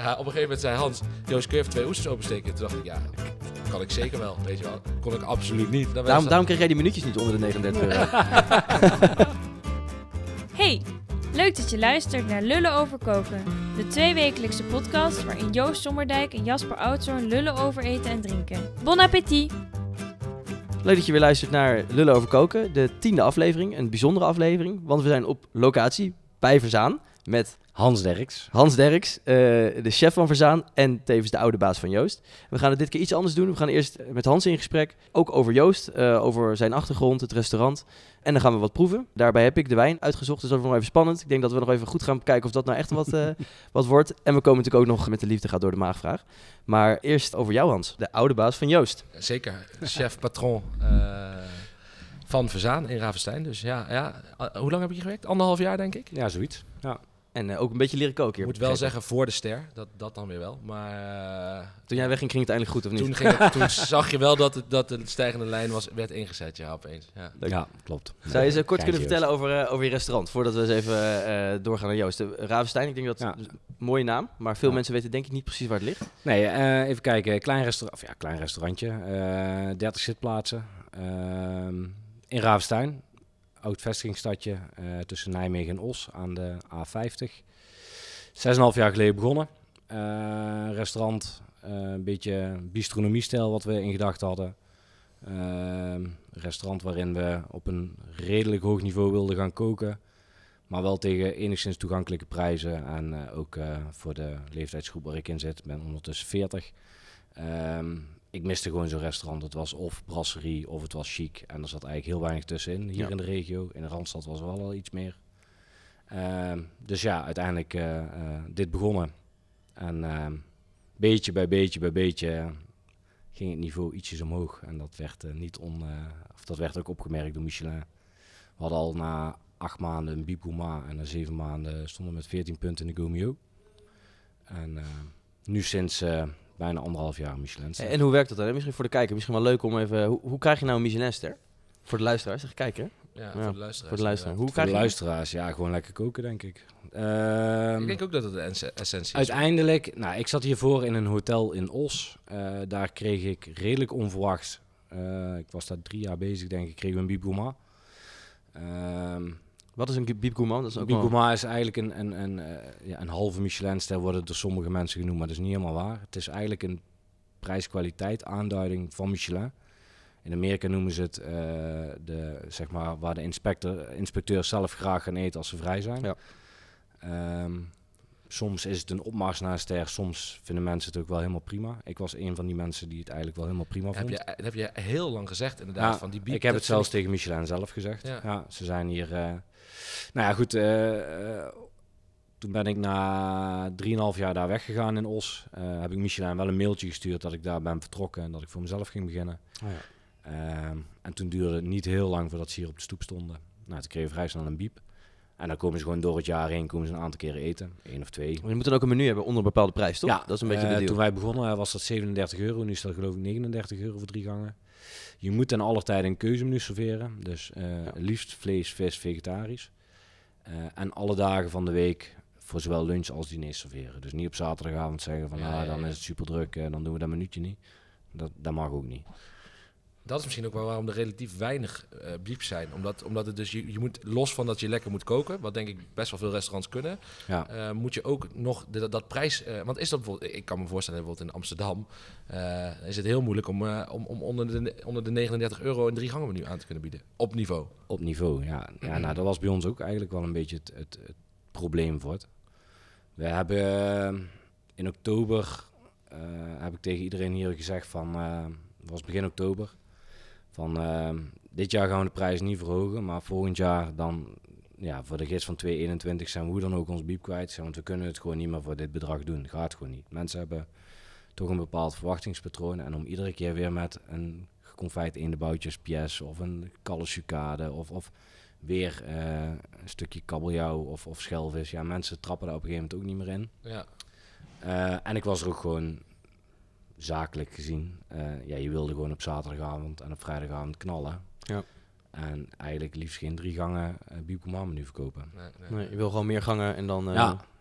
Ja, op een gegeven moment zei Hans, Joost, kun je even 2 oesters opensteken? Toen dacht ik, ja, kan ik zeker wel. Weet je wel, kon ik absoluut niet. Daarom kreeg jij die minuutjes niet onder de 39 euro. Hey, leuk dat je luistert naar Lullen over Koken. De 2-wekelijkse podcast waarin Joost Sommerdijk en Jasper Oudshoorn lullen over eten en drinken. Bon appétit! Leuk dat je weer luistert naar Lullen over Koken, de 10e aflevering. Een bijzondere aflevering, want we zijn op locatie bij Verzaan met Hans Derks. Hans Derks, de chef van Verzaan en tevens de oude baas van Joost. We gaan het dit keer iets anders doen. We gaan eerst met Hans in gesprek, ook over Joost, over zijn achtergrond, het restaurant. En dan gaan we wat proeven. Daarbij heb ik de wijn uitgezocht, dus dat wordt nog even spannend. Ik denk dat we nog even goed gaan kijken of dat nou echt wat wordt. En we komen natuurlijk ook nog met de liefde gaat door de maagvraag. Maar eerst over jou, Hans, de oude baas van Joost. Zeker, chef-patron van Verzaan in Ravenstein. Dus ja. Hoe lang heb je gewerkt? 1,5 jaar, denk ik? Ja, zoiets. Ja. En ook een beetje leren koken hier. Ik moet wel zeggen, voor de ster. Dat dan weer wel. Maar toen jij wegging, ging het eindelijk goed, of niet? Toen zag je wel dat de stijgende lijn werd ingezet, ja, opeens. Ja, klopt. Zou je eens kort kunnen vertellen over je restaurant, voordat we eens even doorgaan naar Joost? Ravenstein, ik denk dat een mooie naam, maar veel mensen weten denk ik niet precies waar het ligt. Nee, even kijken. Klein restaurantje. 30 zitplaatsen. In Ravenstein. Oud vestigingstadje tussen Nijmegen en Os aan de A50. 6,5 jaar geleden begonnen. Restaurant, een beetje bistronomie-stijl wat we in gedachten hadden. Restaurant waarin we op een redelijk hoog niveau wilden gaan koken. Maar wel tegen enigszins toegankelijke prijzen. En ook voor de leeftijdsgroep waar ik in zit, ben ondertussen 40. Ik miste gewoon zo'n restaurant. Het was of brasserie of het was chic. En er zat eigenlijk heel weinig tussenin hier in de regio. In de Randstad was er wel al iets meer. Dus ja, uiteindelijk dit begonnen. En beetje bij beetje ging het niveau ietsjes omhoog. En dat werd dat werd ook opgemerkt door Michelin. We hadden al na 8 maanden een Bib Gourmand en na 7 maanden stonden we met 14 punten in de Gomio. En nu sinds bijna 1,5 jaar Michelinster. En hoe werkt dat dan? Misschien voor de kijker, misschien wel leuk om even... Hoe krijg je nou een Michelinster? Voor de luisteraars, zeg kijker. Ja, voor de luisteraars. Voor de luisteraars. Voor de luisteraars, ja, gewoon lekker koken, denk ik. Ik denk ook dat het de essentie is. Uiteindelijk, ik zat hiervoor in een hotel in Os. Daar kreeg ik redelijk onverwachts, ik was daar 3 jaar bezig, denk ik, kreeg een Bib Gourmand. Wat is een Bib Gourmand? Bib Gourmand is eigenlijk een halve Michelinster, wordt het door sommige mensen genoemd, maar dat is niet helemaal waar. Het is eigenlijk een prijs-kwaliteit aanduiding van Michelin. In Amerika noemen ze het zeg maar, waar de inspecteur zelf graag gaan eten als ze vrij zijn. Ja. Soms is het een opmars naar een ster, soms vinden mensen het ook wel helemaal prima. Ik was een van die mensen die het eigenlijk wel helemaal prima vond. Dat heb je heel lang gezegd inderdaad. Ja, van die Bib, ik heb het zelfs tegen Michelin zelf gezegd. Ja, ze zijn hier... toen ben ik na 3,5 jaar daar weggegaan in Os. Heb ik Michelin wel een mailtje gestuurd dat ik daar ben vertrokken en dat ik voor mezelf ging beginnen. Oh ja. En toen duurde het niet heel lang voordat ze hier op de stoep stonden. Toen kreeg je vrij snel een Bib. En dan komen ze gewoon door het jaar heen, komen ze een aantal keren eten. 1 of 2. Maar je moet dan ook een menu hebben onder een bepaalde prijs, toch? Ja, dat is een beetje de deal. Toen wij begonnen was dat €37. Nu is dat geloof ik €39 voor 3 gangen. Je moet ten alle tijde een keuzemenu serveren. Dus liefst vlees, vis, vegetarisch. En alle dagen van de week voor zowel lunch als diner serveren. Dus niet op zaterdagavond zeggen van dan is het super druk, dan doen we dat minuutje niet. Dat mag ook niet. Dat is misschien ook wel waarom er relatief weinig Bibs zijn. Omdat het dus, je moet los van dat je lekker moet koken, wat denk ik best wel veel restaurants kunnen, moet je ook nog dat prijs... want is dat bijvoorbeeld, ik kan me voorstellen, bijvoorbeeld in Amsterdam, is het heel moeilijk om onder de €39 een 3 gangen menu aan te kunnen bieden. Op niveau. Op niveau, ja. Dat was bij ons ook eigenlijk wel een beetje het probleem voor het. We hebben in oktober, heb ik tegen iedereen hier gezegd van, het was begin oktober, van dit jaar gaan we de prijs niet verhogen, maar volgend jaar dan, voor de gids van 2021 zijn we hoe dan ook ons Bib kwijt. Want we kunnen het gewoon niet meer voor dit bedrag doen. Gaat gewoon niet. Mensen hebben toch een bepaald verwachtingspatroon en om iedere keer weer met een geconfijt eendeboutjes pièce of een kalfsucade of weer een stukje kabeljauw of schelvis. Ja, mensen trappen daar op een gegeven moment ook niet meer in. Ja. En ik was er ook gewoon zakelijk gezien. Je wilde gewoon op zaterdagavond en op vrijdagavond knallen. Ja. En eigenlijk liefst geen 3 gangen Bib Gourmand menu verkopen. Nee, je wil gewoon meer gangen en dan...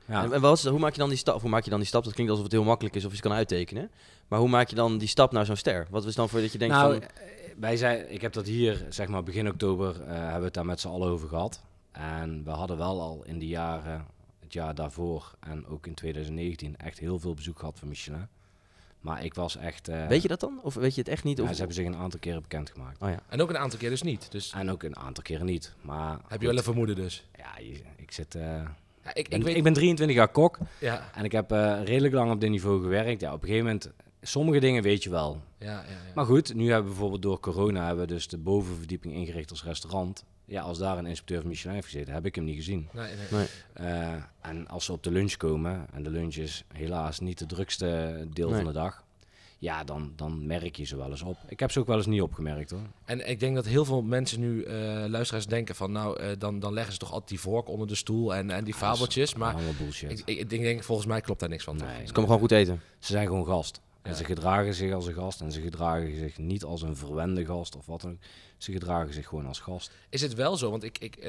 Ja. En hoe maak je dan die stap? Hoe maak je dan die stap? Dat klinkt alsof het heel makkelijk is of je het kan uittekenen. Maar hoe maak je dan die stap naar zo'n ster? Wat is dan voor dat je denkt van... Ik heb dat hier, zeg maar begin oktober, hebben we het daar met z'n allen over gehad. En we hadden wel al in de jaren, het jaar daarvoor en ook in 2019 echt heel veel bezoek gehad van Michelin. Maar ik was echt... weet je dat dan? Of weet je het echt niet? Ja, ze hebben zich een aantal keren bekendgemaakt. Oh, ja. En ook een aantal keer dus niet. Dus En ook een aantal keren niet. Maar heb je wel een vermoeden dus? Ja, ik zit... Ja, ik ben 23 jaar kok Ja. en ik heb redelijk lang op dit niveau gewerkt. Ja, op een gegeven moment, sommige dingen weet je wel. Ja. Maar goed, nu hebben we bijvoorbeeld door corona hebben we dus de bovenverdieping ingericht als restaurant. Ja, als daar een inspecteur van Michelin heeft gezeten, heb ik hem niet gezien. Nee. En als ze op de lunch komen, en de lunch is helaas niet het drukste deel van de dag, ja, dan merk je ze wel eens op. Ik heb ze ook wel eens niet opgemerkt hoor. En ik denk dat heel veel mensen nu, luisteraars, denken van dan leggen ze toch altijd die vork onder de stoel en die fabeltjes. Maar allemaal bullshit. ik denk, volgens mij klopt daar niks van. Nee, Ze komen gewoon goed eten. Ze zijn gewoon gast. En Ja. ze gedragen zich als een gast. En ze gedragen zich niet als een verwende gast of wat dan ook. Ze gedragen zich gewoon als gast. Is het wel zo? Want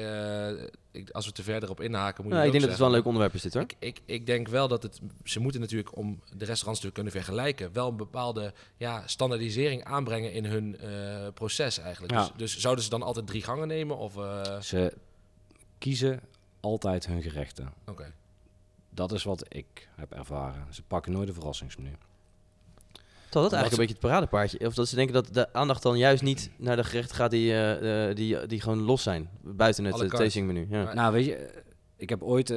als we te verder op inhaken, moet je Ik denk dat het wel een leuk leuk onderwerp is dit hoor. Ik denk wel dat ze moeten natuurlijk, om de restaurants te kunnen vergelijken, wel een bepaalde standaardisering aanbrengen in hun proces eigenlijk. Ja. Dus zouden ze dan altijd 3 gangen nemen? Of, Ze kiezen altijd hun gerechten. Oké. Dat is wat ik heb ervaren. Ze pakken nooit een verrassingsmenu. Terwijl dat eigenlijk een beetje het paradepaardje. Of dat ze denken dat de aandacht dan juist niet naar de gerechten gaat die gewoon los zijn. Buiten het tastingmenu. Ja. Maar- Nou, weet je, ik heb ooit,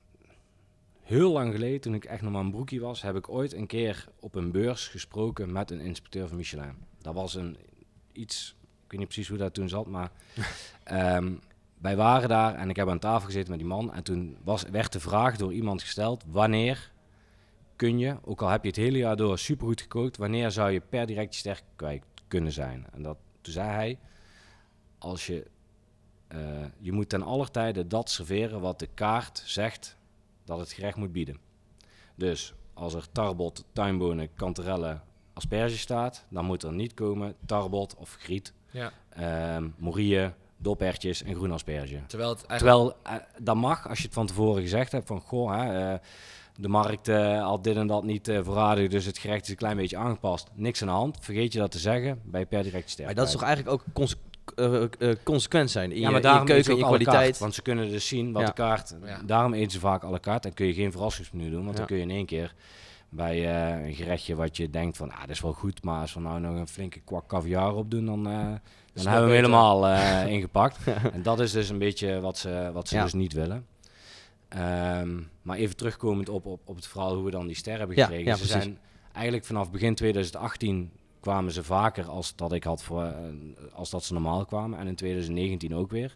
heel lang geleden, toen ik echt nog maar een broekie was, heb ik ooit een keer op een beurs gesproken met een inspecteur van Michelin. Dat was iets, ik weet niet precies hoe dat toen zat, maar wij waren daar en ik heb aan tafel gezeten met die man. En toen werd de vraag door iemand gesteld, wanneer kun je, ook al heb je het hele jaar door supergoed gekookt, wanneer zou je per direct je ster kwijt kunnen zijn? En toen zei hij, als je moet ten aller tijde dat serveren wat de kaart zegt dat het gerecht moet bieden. Dus als er tarbot, tuinbonen, kanterellen, asperges staat, dan moet er niet komen tarbot of griet, morieën, dopertjes en groene asperge. Terwijl dat mag, als je het van tevoren gezegd hebt, van goh, de markt had dit en dat niet voorradig, dus het gerecht is een klein beetje aangepast. Niks aan de hand. Vergeet je dat te zeggen bij je per direct ster. Maar dat is toch eigenlijk ook consequent zijn in maar je daarom keuken, in je kwaliteit. Carte, want ze kunnen dus zien wat de kaart... Ja. Daarom eten ze vaak à la carte en kun je geen verrassingsmenu doen. Want dan kun je in één keer bij een gerechtje wat je denkt van... dat is wel goed, maar als we nou nog een flinke kwak caviar op doen... dan hebben we hem helemaal ingepakt. En dat is dus een beetje wat ze dus niet willen. Maar even terugkomend op het verhaal hoe we dan die ster hebben gekregen. Ja, ze zijn eigenlijk vanaf begin 2018 kwamen ze vaker als dat ik had als dat ze normaal kwamen. En in 2019 ook weer.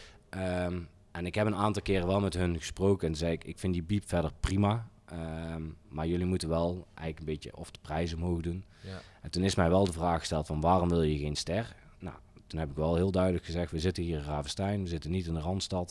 En ik heb een aantal keren wel met hun gesproken. En zei ik vind die biep verder prima. Maar jullie moeten wel eigenlijk een beetje of de prijzen omhoog doen. Ja. En toen is mij wel de vraag gesteld van waarom wil je geen ster? Nou, toen heb ik wel heel duidelijk gezegd, we zitten hier in Ravenstein. We zitten niet in de Randstad.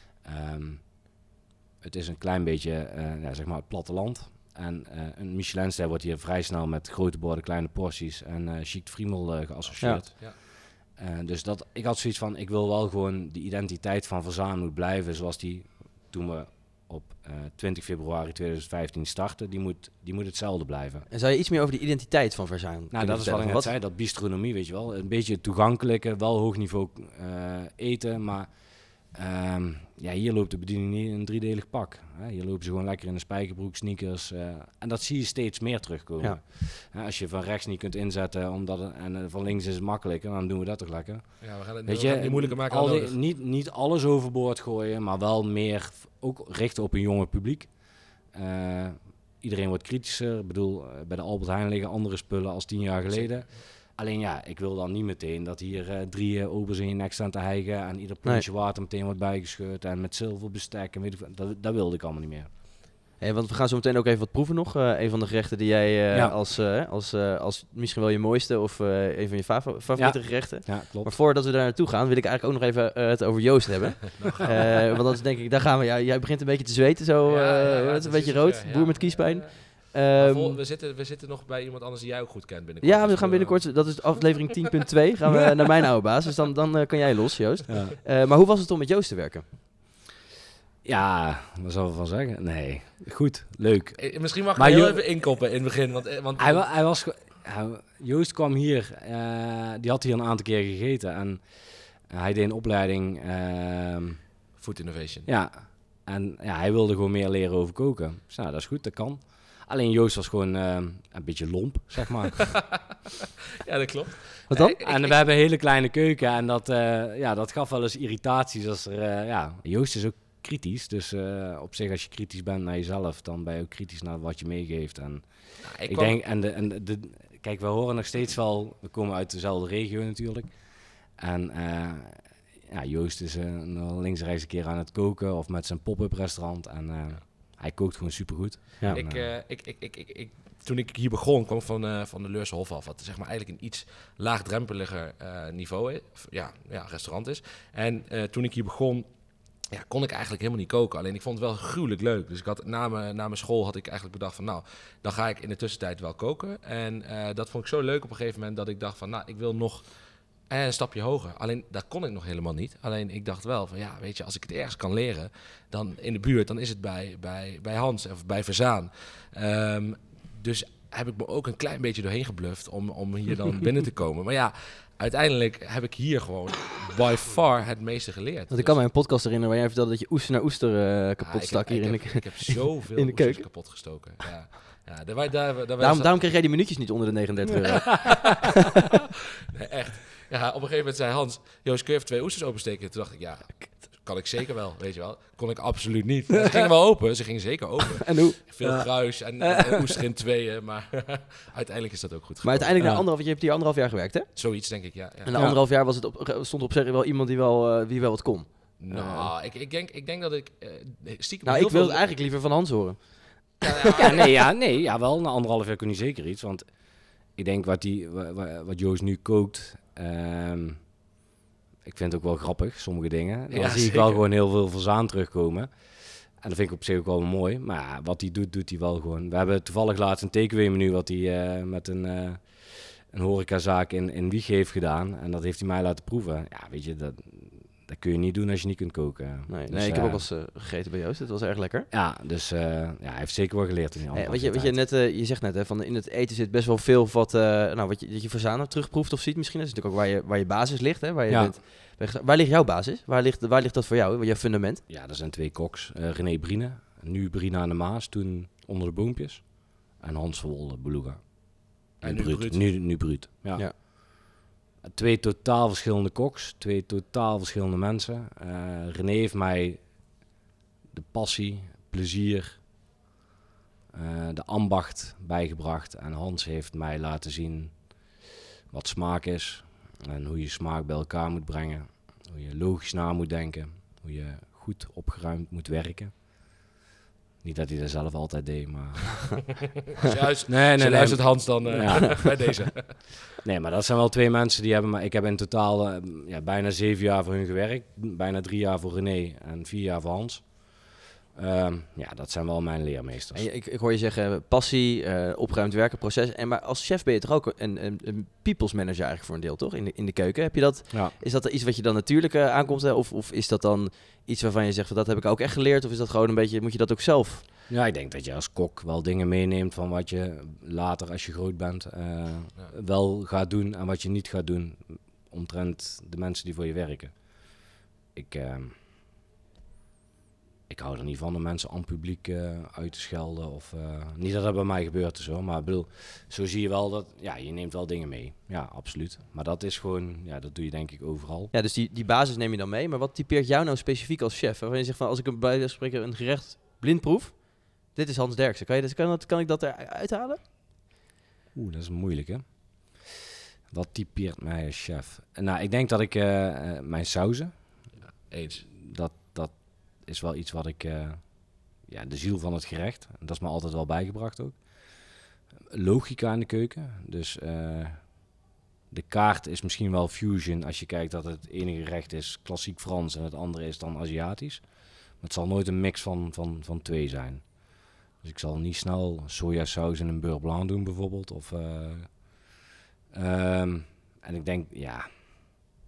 Het is een klein beetje, zeg maar het platteland. En een Michelinster wordt hier vrij snel met grote borden, kleine porties en chic friemel geassocieerd. Ja. Dus ik had zoiets van, ik wil wel gewoon die identiteit van Verzaan moet blijven zoals die toen we op 20 februari 2015 starten. Die moet hetzelfde blijven. En zou je iets meer over die identiteit van Verzaan Nou, dat is wat ik net zei, dat bistronomie, weet je wel. Een beetje toegankelijke, wel hoog niveau eten, maar... hier loopt de bediening niet in een driedelig pak. Hier lopen ze gewoon lekker in een spijkerbroek, sneakers. En dat zie je steeds meer terugkomen. Ja. Als je van rechts niet kunt inzetten en van links is het makkelijker, dan doen we dat toch lekker. Ja, we gaan het niet moeilijker maken. Niet alles overboord gooien, maar wel meer ook richten op een jonge publiek. Iedereen wordt kritischer. Ik bedoel, bij de Albert Heijn liggen andere spullen als 10 jaar geleden. Alleen ik wil dan niet meteen dat hier 3 obers in je nek staan te hijgen en ieder plantje water meteen wordt bijgescheurd en met zilverbestek en weet ik wat. Dat wilde ik allemaal niet meer. Hey, want we gaan zo meteen ook even wat proeven nog. Een van de gerechten die jij als misschien wel je mooiste of een van je favoriete gerechten. Ja, klopt. Maar voordat we daar naartoe gaan, wil ik eigenlijk ook nog even het over Joost hebben. Want dat is denk ik, daar gaan we. Jij begint een beetje te zweten zo. Het is een beetje rood. Boer met kiespijn. We zitten nog bij iemand anders die jij ook goed kent binnenkort. Ja, we gaan binnenkort, dat is aflevering 10.2, gaan we naar mijn oude baas. Dus dan kan jij los, Joost. Ja. Maar hoe was het om met Joost te werken? Ja, wat zal ik van zeggen? Nee, goed, leuk. Misschien mag ik Maar heel even inkoppen in het begin. Want Hij was... Joost kwam hier, die had hier een aantal keer gegeten en hij deed een opleiding. Food Innovation. Ja, en hij wilde gewoon meer leren over koken. Dus nou, dat is goed, dat kan. Alleen Joost was gewoon een beetje lomp, zeg maar. Ja, dat klopt. Wat dan? En we hebben een hele kleine keuken en dat gaf wel eens irritaties. Als Joost is ook kritisch, dus op zich als je kritisch bent naar jezelf, dan ben je ook kritisch naar wat je meegeeft. En ik denk, kijk, we horen nog steeds wel, we komen uit dezelfde regio natuurlijk. En Joost is links en rechts een keer aan het koken of met zijn pop-up restaurant. En hij kookt gewoon supergoed. Ja. Toen ik hier begon, kwam ik van de Leurse Hof af. Wat zeg maar eigenlijk een iets laagdrempeliger niveau restaurant is. En toen ik hier begon, kon ik eigenlijk helemaal niet koken. Alleen ik vond het wel gruwelijk leuk. Dus ik had na mijn school had ik eigenlijk bedacht van nou, dan ga ik in de tussentijd wel koken. En dat vond ik zo leuk op een gegeven moment dat ik dacht van nou, ik wil nog een stapje hoger. Alleen dat kon ik nog helemaal niet. Alleen ik dacht wel van ja, weet je, als ik het ergens kan leren, dan in de buurt, dan is het bij Hans of bij Verzaan. Dus heb ik me ook een klein beetje doorheen gebluft om hier dan binnen te komen. Maar ja, uiteindelijk heb ik hier gewoon by far het meeste geleerd. Want ik kan mij een podcast herinneren waar jij vertelde dat je oester naar oester kapot stak hier in de keuken. Ik heb zoveel in de keuken kapot gestoken. Ja. Daarom kreeg jij die minuutjes niet onder de 39 euro. Nee, echt. Ja, op een gegeven moment zei Hans, Joost, kun je even 2 oesters opensteken? Toen dacht ik, ja, kan ik zeker wel, weet je wel. Kon ik absoluut niet. Ze gingen wel open, ze gingen zeker open. En hoe? Veel gruis en oester in tweeën, maar uiteindelijk is dat ook goed. Maar uiteindelijk na je hebt hier 1,5 jaar gewerkt, hè? Zoiets, denk ik, ja. En na 1,5 jaar stond er op zich wel iemand die wel wat kon. Nou, ik denk dat ik stiekem... Nou, ik wil het eigenlijk liever van Hans horen. Wel. Na 1,5 jaar kun je zeker iets, want ik denk wat Joost nu kookt, ik vind het ook wel grappig, sommige dingen. Dan zie ik wel gewoon heel veel Verzaan terugkomen. En dat vind ik op zich ook wel mooi. Maar ja, wat hij doet hij wel gewoon. We hebben toevallig laatst een takeaway-menu wat hij met een horecazaak in Wieg heeft gedaan. En dat heeft hij mij laten proeven. Ja, weet je, dat kun je niet doen als je niet kunt koken. Nee, ik heb ook wel eens gegeten bij Joost. Het was erg lekker. Ja, dus hij heeft zeker wel geleerd. Wat je zegt net, hè, van in het eten zit best wel veel wat je Verzaan terugproeft of ziet misschien. Dat is natuurlijk ook waar je basis ligt. Hè, waar je bent. Waar ligt jouw basis? Waar ligt dat voor jou? Jouw fundament? Ja, er zijn 2 koks. René Brine, nu Brina aan de Maas, toen Onder de Boompjes. En Hans Verwolde, Beluga. En nu Bruut. Ja. 2 totaal verschillende koks, 2 totaal verschillende mensen. René heeft mij de passie, plezier, de ambacht bijgebracht. En Hans heeft mij laten zien wat smaak is. En hoe je smaak bij elkaar moet brengen. Hoe je logisch na moet denken. Hoe je goed opgeruimd moet werken. Niet dat hij dat zelf altijd deed, maar... Als je luistert Hans dan bij deze. Nee, maar dat zijn wel 2 mensen die hebben... Ik heb in totaal bijna 7 jaar voor hun gewerkt. Bijna 3 jaar voor René en 4 jaar voor Hans. Dat zijn wel mijn leermeesters. En ik hoor je zeggen passie, opgeruimd werken, proces. Maar als chef ben je toch ook een people's manager eigenlijk voor een deel, toch? In de keuken. Heb je dat? Ja. Is dat iets wat je dan natuurlijk aankomt? Of is dat dan iets waarvan je zegt, van, dat heb ik ook echt geleerd? Of is dat gewoon een beetje, moet je dat ook zelf? Ja, ik denk dat je als kok wel dingen meeneemt van wat je later als je groot bent wel gaat doen en wat je niet gaat doen omtrent de mensen die voor je werken. Ik hou er niet van om mensen aan het publiek uit te schelden. Niet dat dat bij mij gebeurt is hoor. Maar ik bedoel, zo zie je wel dat... Ja, je neemt wel dingen mee. Ja, absoluut. Maar dat is gewoon... Ja, dat doe je denk ik overal. Ja, dus die basis neem je dan mee. Maar wat typeert jou nou specifiek als chef? Waarvan je zegt van, als ik bij de spreker een gerecht blind proef... Dit is Hans Derksen. Kan ik dat eruit halen? Dat is moeilijk hè. Wat typeert mij als chef? Nou, ik denk dat ik mijn sauzen... Ja, eens. Dat is wel iets wat ik... de ziel van het gerecht. Dat is me altijd wel bijgebracht ook. Logica in de keuken. Dus de kaart is misschien wel fusion als je kijkt dat het ene gerecht is klassiek Frans en het andere is dan Aziatisch. Maar het zal nooit een mix van 2 zijn. Dus ik zal niet snel sojasaus in een beurre blanc doen bijvoorbeeld. En ik denk,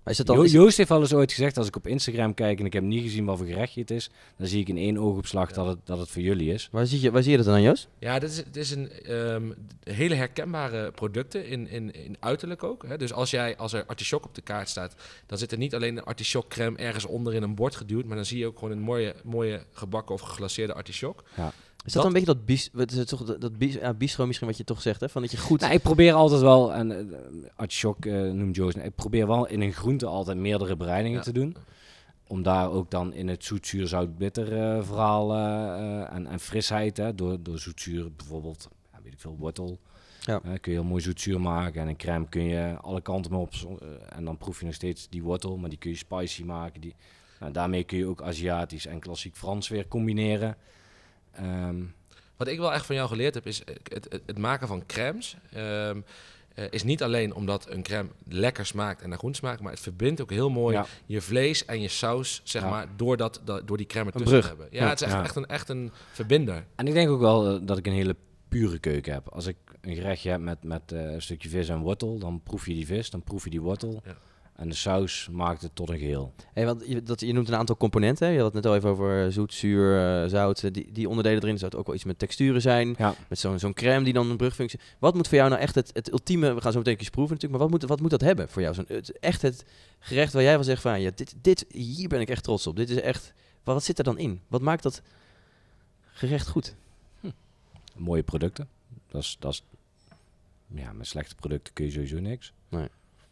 Maar is het dan, Joost heeft al eens ooit gezegd, als ik op Instagram kijk en ik heb niet gezien wat voor gerechtje het is, dan zie ik in 1 oogopslag dat het voor jullie is. waar zie je dat dan aan, Joost? Ja, dit is een hele herkenbare producten in uiterlijk ook. Hè. Dus als er artichok op de kaart staat, dan zit er niet alleen een artichokcrème ergens onder in een bord geduwd, maar dan zie je ook gewoon een mooie gebakken of geglaceerde artichok. Ja. Is dat een beetje dat bistro misschien wat je toch zegt, hè? Van dat je goed... Nou, ik probeer altijd wel, en artichok noemt Joost, ik probeer wel in een groente altijd meerdere bereidingen te doen. Om daar ook dan in het zoet-zuur zout-bitter verhaal en frisheid, hè, door zoet-zuur bijvoorbeeld, weet ik veel, wortel. Ja. Kun je heel mooi zoet-zuur maken en een crème kun je alle kanten mee op en dan proef je nog steeds die wortel, maar die kun je spicy maken. Daarmee kun je ook Aziatisch en klassiek Frans weer combineren. Wat ik wel echt van jou geleerd heb, is het maken van crèmes. Is niet alleen omdat een crème lekker smaakt en naar groen smaakt, maar het verbindt ook heel mooi je vlees en je saus, zeg maar, door die crème ertussen te hebben. Ja, het is echt een verbinder. En ik denk ook wel dat ik een hele pure keuken heb. Als ik een gerechtje heb met een stukje vis en wortel, dan proef je die vis, dan proef je die wortel. Ja. En de saus maakt het tot een geheel. Hey, want je noemt een aantal componenten. Hè? Je had het net al even over zoet, zuur, zout. Die onderdelen erin. Zou het ook wel iets met texturen zijn. Ja. Met zo'n crème die dan een brugfunctie... Wat moet voor jou nou echt het ultieme... We gaan zo meteen eens proeven natuurlijk. Maar wat moet dat hebben voor jou? Echt het gerecht waar jij wel zegt van... Ja, hier ben ik echt trots op. Dit is echt... Wat zit er dan in? Wat maakt dat gerecht goed? Mooie producten. Dat is met slechte producten kun je sowieso niks. Nee.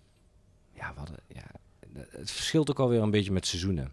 Het verschilt ook alweer een beetje met seizoenen.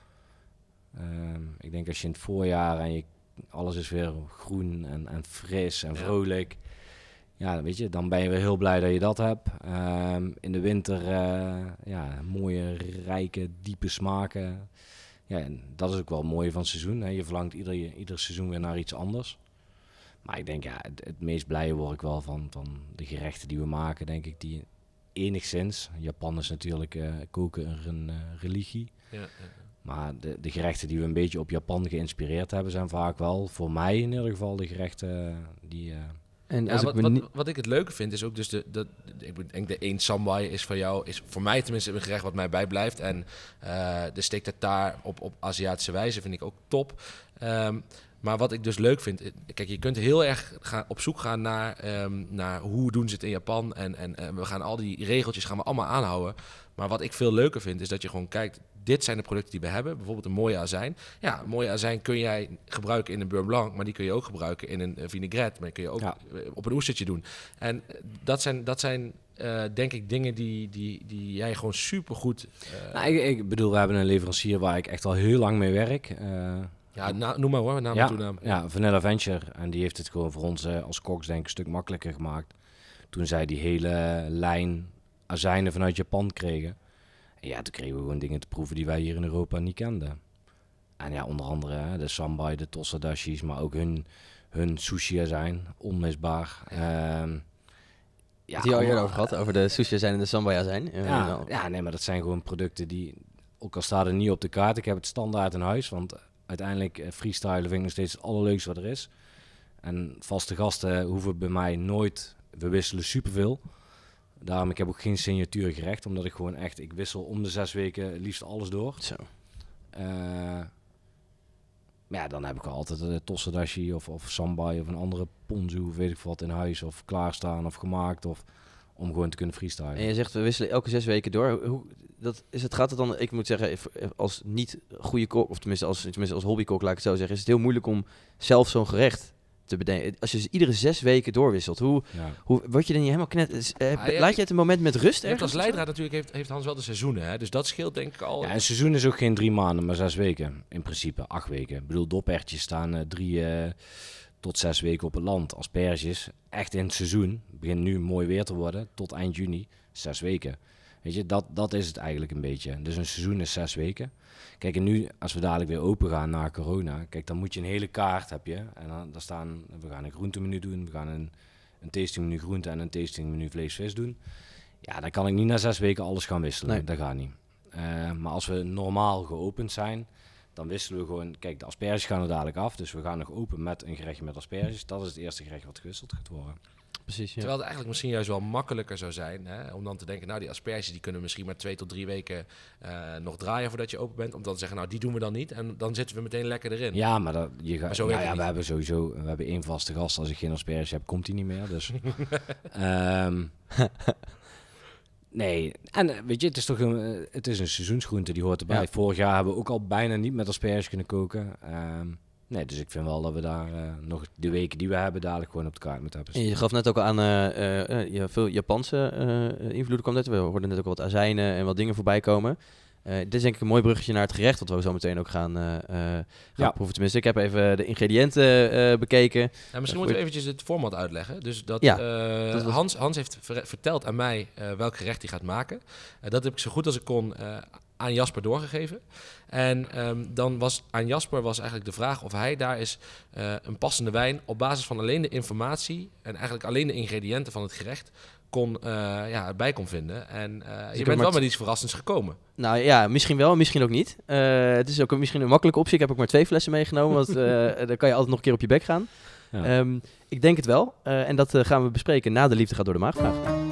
Ik denk als je in het voorjaar en alles is weer groen en fris en vrolijk. Ja, weet je, dan ben je weer heel blij dat je dat hebt. In de winter mooie, rijke, diepe smaken. Ja, en dat is ook wel mooi van het seizoen. Hè. Je verlangt ieder seizoen weer naar iets anders. Maar ik denk, het meest blije word ik wel van de gerechten die we maken, denk ik, die... Enigszins. Japan is natuurlijk koken een religie. Ja. Maar de gerechten die we een beetje op Japan geïnspireerd hebben, zijn vaak wel, voor mij in ieder geval, de gerechten die... En wat ik het leuke vind, is ook dus ik denk de één sambai is voor jou, is voor mij tenminste een gerecht wat mij bijblijft. En de steak tartare op Aziatische wijze vind ik ook top. Maar wat ik dus leuk vind... Kijk, je kunt heel erg op zoek gaan naar hoe doen ze het in Japan. En we gaan al die regeltjes allemaal aanhouden. Maar wat ik veel leuker vind, is dat je gewoon kijkt... Dit zijn de producten die we hebben. Bijvoorbeeld een mooie azijn. Ja, een mooie azijn kun jij gebruiken in een beurre blanc. Maar die kun je ook gebruiken in een vinaigrette. Maar die kun je ook op een oestertje doen. En dat zijn denk ik dingen die jij gewoon supergoed... Ik bedoel, we hebben een leverancier waar ik echt al heel lang mee werk... noem maar hoor, naam en toenaam. Ja, Vanilla Venture. En die heeft het gewoon voor ons als koks denk ik een stuk makkelijker gemaakt. Toen zij die hele lijn azijnen vanuit Japan kregen. En toen kregen we gewoon dingen te proeven die wij hier in Europa niet kenden. En onder andere de sambai, de tossadashis, maar ook hun sushi azijn, onmisbaar. Die al eerder over gehad, over de sushi azijn en de sambai azijn. Maar dat zijn gewoon producten die, ook al staat er niet op de kaart, ik heb het standaard in huis, want... Uiteindelijk, freestylen vind ik nog steeds het allerleukste wat er is. En vaste gasten hoeven bij mij nooit... We wisselen superveel. Daarom, ik heb ook geen signatuurgerecht. Omdat ik gewoon echt... Ik wissel om de 6 weken liefst alles door. Zo. Dan heb ik altijd tossadashi of sambai of een andere ponzu, weet ik wat, in huis. Of klaarstaan of gemaakt. Of om gewoon te kunnen freestylen. En je zegt, we wisselen elke 6 weken door. Gaat het dan, ik moet zeggen, als niet goede kok, of tenminste als hobbykok, laat ik het zo zeggen, is het heel moeilijk om zelf zo'n gerecht te bedenken. Als je iedere 6 weken doorwisselt, hoe word je dan niet helemaal knet? Laat je het een moment met rust ergens? Als leidraad natuurlijk heeft Hans wel de seizoenen, hè? Dus dat scheelt denk ik al. Ja, een seizoen is ook geen 3 maanden, maar 6 weken. In principe 8 weken. Ik bedoel, dopertjes staan 3 tot 6 weken op het land. Asperges, echt in het seizoen, begint nu mooi weer te worden, tot eind juni, 6 weken. Weet je, dat is het eigenlijk een beetje. Dus een seizoen is 6 weken. Kijk, en nu, als we dadelijk weer open gaan na corona, kijk, dan moet je een hele kaart heb je. En dan we gaan een groentemenu doen, we gaan een tastingmenu groente en een tastingmenu vlees-vis doen. Ja, dan kan ik niet na 6 weken alles gaan wisselen. Nee. Dat gaat niet. Maar als we normaal geopend zijn, dan wisselen we gewoon... Kijk, de asperges gaan er dadelijk af, dus we gaan nog open met een gerechtje met asperges. Dat is het eerste gerecht wat gewisseld gaat worden. Precies, ja. Terwijl het eigenlijk misschien juist wel makkelijker zou zijn, hè, om dan te denken, nou die asperges die kunnen misschien maar 2 tot 3 weken nog draaien voordat je open bent. Om dan te zeggen, nou die doen we dan niet en dan zitten we meteen lekker erin. Ja, maar zo werkt het niet. we hebben 1 vaste gast. Als ik geen asperges heb, komt hij niet meer. Dus. Nee, en weet je, het is een seizoensgroente, die hoort erbij. Ja. Vorig jaar hebben we ook al bijna niet met asperges kunnen koken. Nee, dus ik vind wel dat we daar nog de weken die we hebben dadelijk gewoon op de kaart moeten hebben. En je gaf net ook al aan veel Japanse invloeden kwam net. We hoorden net ook wat azijnen en wat dingen voorbij komen. Dit is denk ik een mooi bruggetje naar het gerecht, wat we zo meteen ook gaan proeven. Tenminste, ik heb even de ingrediënten bekeken. Ja, misschien moeten we eventjes het format uitleggen. Dus dat, dat was... Hans heeft verteld aan mij welk gerecht hij gaat maken. Dat heb ik zo goed als ik kon aan Jasper doorgegeven. En dan was aan Jasper eigenlijk de vraag of hij daar is een passende wijn op basis van alleen de informatie en eigenlijk alleen de ingrediënten van het gerecht bij kon vinden. En je bent wel met iets verrassends gekomen. Nou ja, misschien wel, misschien ook niet. Het is ook misschien een makkelijke optie. Ik heb ook maar 2 flessen meegenomen, want dan kan je altijd nog een keer op je bek gaan. Ja. Ik denk het wel. En dat gaan we bespreken na De Liefde gaat door de maagvraag.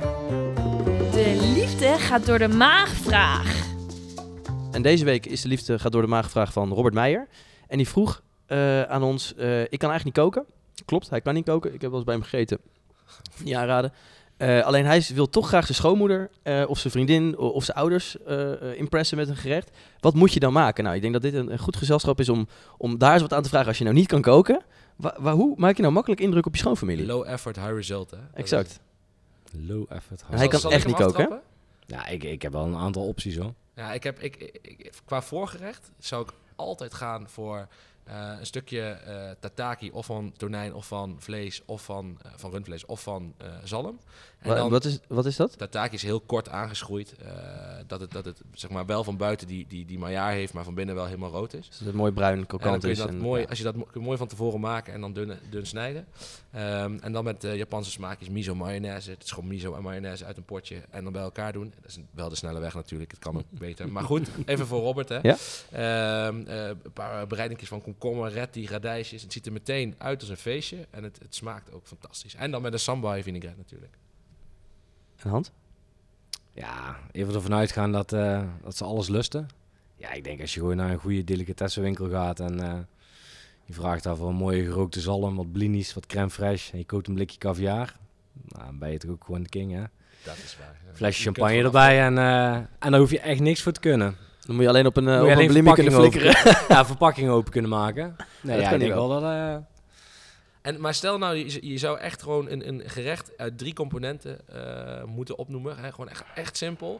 De liefde gaat door de maagvraag. En deze week is De Liefde gaat door de maagvraag van Robert Meijer. En die vroeg aan ons, ik kan eigenlijk niet koken. Klopt, hij kan niet koken. Ik heb wel eens bij hem gegeten. Niet aanraden. Alleen hij wil toch graag zijn schoonmoeder of zijn vriendin of zijn ouders impressen met een gerecht. Wat moet je dan maken? Nou, ik denk dat dit een goed gezelschap is om daar eens wat aan te vragen als je nou niet kan koken. Hoe maak je nou makkelijk indruk op je schoonfamilie? Low effort, high result. Hè? Exact. Low effort. Hij kan echt niet koken, hè? Ja, ik heb wel een aantal opties, hoor. Ja, qua voorgerecht zou ik altijd gaan voor een stukje tataki of van tonijn of van vlees of van rundvlees of van zalm. En dan, wat is dat? Tataki is heel kort aangeschroeid. Dat het zeg maar wel van buiten die maillard heeft, maar van binnen wel helemaal rood is. Dus dat het mooi bruin krokant is. Als je dat mooi van tevoren maken en dan dun snijden. En dan met Japanse smaakjes miso mayonaise. Het is gewoon miso en mayonaise uit een potje en dan bij elkaar doen. Dat is wel de snelle weg natuurlijk. Het kan ook beter. Maar goed, even voor Robert. Hè. Ja? Een paar bereidingjes van komkommer, reddi, radijsjes. Het ziet er meteen uit als een feestje en het smaakt ook fantastisch. En dan met een sambal vinaigrette natuurlijk. En Hans? Ja, even ervan uitgaan dat ze alles lusten. Ja, ik denk als je gewoon naar een goede delicatessenwinkel gaat en je vraagt daar voor een mooie gerookte zalm, wat blinis, wat crème fraîche en je koopt een blikje caviar. Nou, dan ben je toch ook gewoon de king, hè? Dat is waar. Ja. Flesje champagne erbij en daar hoef je echt niks voor te kunnen. Dan moet je alleen op een blimie kunnen flikkeren. Ja, verpakking open kunnen maken. Nee, dat ja, kan ik denk wel. wel dat... Maar stel nou, je zou echt gewoon een gerecht uit 3 componenten moeten opnoemen. Hè? Gewoon echt simpel.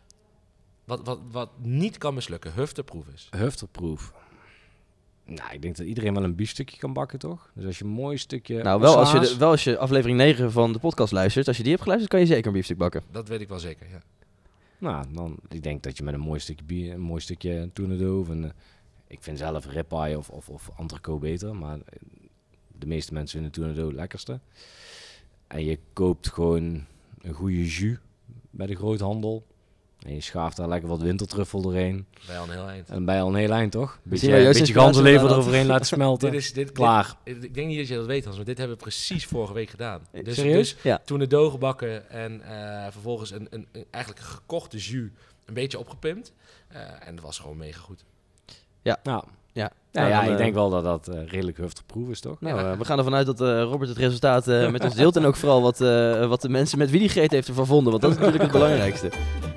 Wat niet kan mislukken. Hufterproof is. Hufterproof. Nou, ik denk dat iedereen wel een biefstukje kan bakken, toch? Dus als je een mooi stukje... Nou, wel als je aflevering 9 van de podcast luistert. Als je die hebt geluisterd, kan je zeker een biefstuk bakken. Dat weet ik wel zeker, ja. Nou, dan, ik denk dat je met een mooi stukje bier, een mooi stukje tournedoe en ik vind zelf ribeye of entrecote beter, maar de meeste mensen vinden tournedoe het lekkerste. En je koopt gewoon een goede jus bij de groothandel. En je schaaft daar lekker wat wintertruffel doorheen. Bij al een heel eind. En dan ben je al een heel eind, toch? Zie je juist Beetje ganzenlever eroverheen laten smelten. Dit Klaar. Ik denk niet dat je dat weet, Hans, maar dit hebben we precies vorige week gedaan. Serieus? Ja. Toen de dough gebakken en vervolgens een eigenlijk een gekochte jus een beetje opgepimpt. En dat was gewoon mega goed. Ja. Nou, Ja. ik denk wel dat dat redelijk hufterproof is, toch? Nou, we gaan ervan uit dat Robert het resultaat met ons deelt. En ook vooral wat de mensen met wie die gegeten heeft ervan vonden. Want dat is natuurlijk het belangrijkste.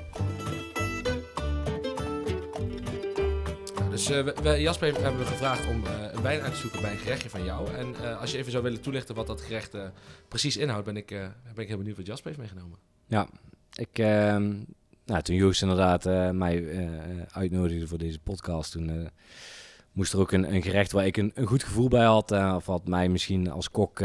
Dus Jasper hebben we gevraagd om een wijn uit te zoeken bij een gerechtje van jou. En als je even zou willen toelichten wat dat gerecht precies inhoudt, ben ik heel benieuwd wat Jasper heeft meegenomen. Ja, toen Joost inderdaad mij uitnodigde voor deze podcast, toen moest er ook een gerecht waar ik een goed gevoel bij had. Of wat mij misschien als kok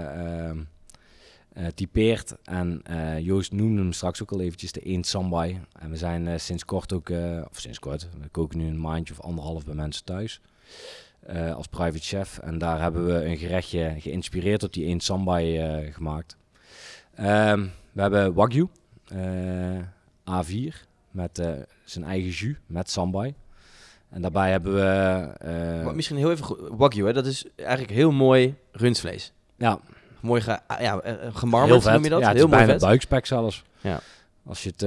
typeert. En Joost noemde hem straks ook al eventjes de eend sambai. En we zijn sinds kort, we koken nu een maandje of 1,5 bij mensen thuis. Als private chef. En daar hebben we een gerechtje geïnspireerd op die eend sambai gemaakt. We hebben wagyu. A4 met zijn eigen jus met sambai. En daarbij hebben we... Misschien heel even goed. Wagyu, hè? Dat is eigenlijk heel mooi rundvlees. Ja. Mooi gemarmerd, noem je dat? Ja, het heel is mooi bijna vet. buikspek zelfs. Ja. Als je het,